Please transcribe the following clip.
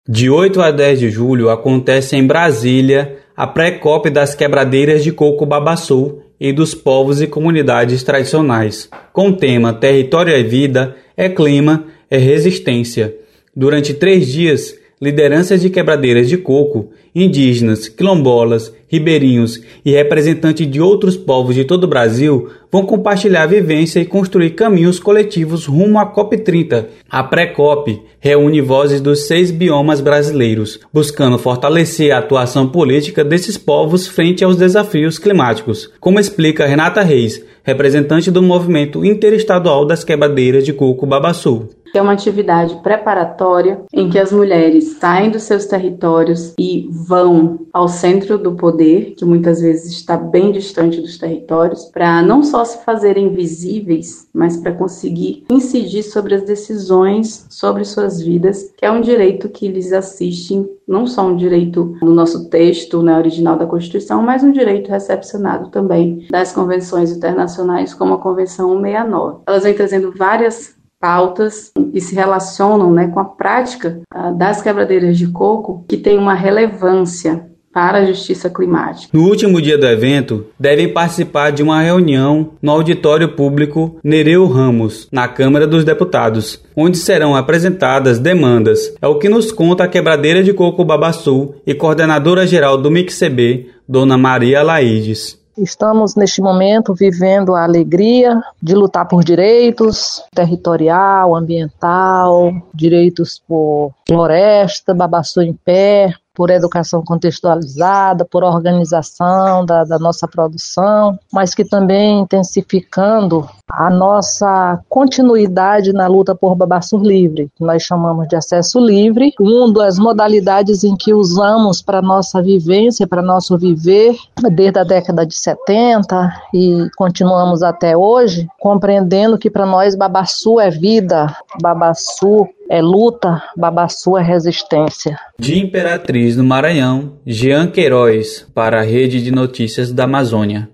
De 8 a 10 de julho acontece em Brasília a pré-COP das quebradeiras de coco Babaçu e dos povos e comunidades tradicionais, com o tema Território é Vida, é Clima, é Resistência. Durante 3 dias, lideranças de quebradeiras de coco, indígenas, quilombolas, ribeirinhos e representantes de outros povos de todo o Brasil vão compartilhar a vivência e construir caminhos coletivos rumo à COP30. A pré-COP reúne vozes dos 6 biomas brasileiros, buscando fortalecer a atuação política desses povos frente aos desafios climáticos, como explica Renata Reis, representante do Movimento Interestadual das Quebradeiras de Coco Babaçu. É uma atividade preparatória em que as mulheres saem dos seus territórios e vão ao centro do poder, que muitas vezes está bem distante dos territórios, para não só se fazerem visíveis, mas para conseguir incidir sobre as decisões sobre suas vidas, que é um direito que lhes assiste, não só um direito no nosso texto, na original da Constituição, mas um direito recepcionado também das convenções internacionais, como a Convenção 169. Elas vêm trazendo várias pautas que se relacionam, com a prática das quebradeiras de coco, que tem uma relevância para a justiça climática. No último dia do evento, devem participar de uma reunião no auditório público Nereu Ramos, na Câmara dos Deputados, onde serão apresentadas demandas. É o que nos conta a quebradeira de coco Babaçu e coordenadora-geral do MICCB, Dona Maria Laides. Estamos, neste momento, vivendo a alegria de lutar por direitos territorial, ambiental, direitos por floresta, Babaçu em pé, por educação contextualizada, por organização da nossa produção, mas que também intensificando a nossa continuidade na luta por Babaçu livre, que nós chamamos de acesso livre, uma das modalidades em que usamos para nossa vivência, para nosso viver, desde a década de 70 e continuamos até hoje, compreendendo que para nós Babaçu é vida, Babaçu é luta, Babaçu é resistência. De Imperatriz, no Maranhão, Jean Queiroz, para a Rede de Notícias da Amazônia.